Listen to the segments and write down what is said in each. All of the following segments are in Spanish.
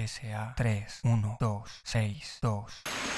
SA 31262.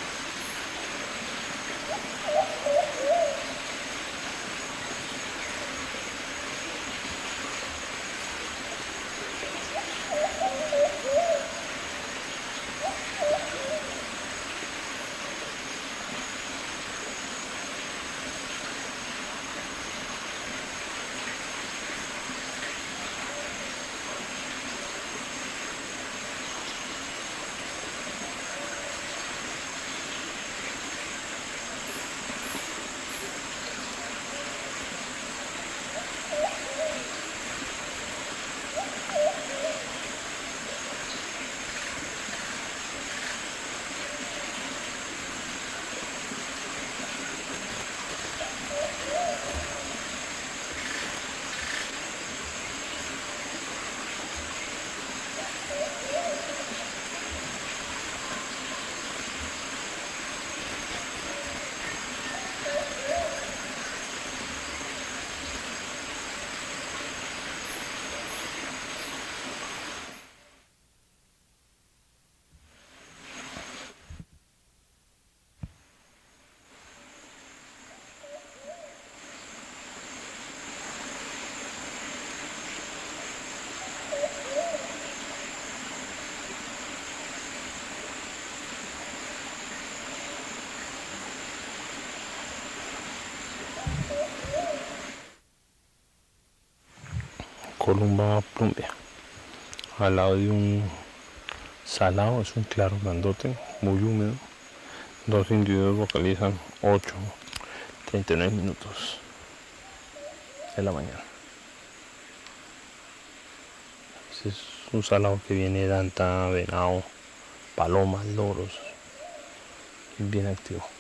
Columba plumbea, al lado de un salado, es un claro grandote, muy húmedo. Dos individuos vocalizan 8:39 de la mañana. Este es un salado que viene de anta, venado, palomas, loros, bien activo.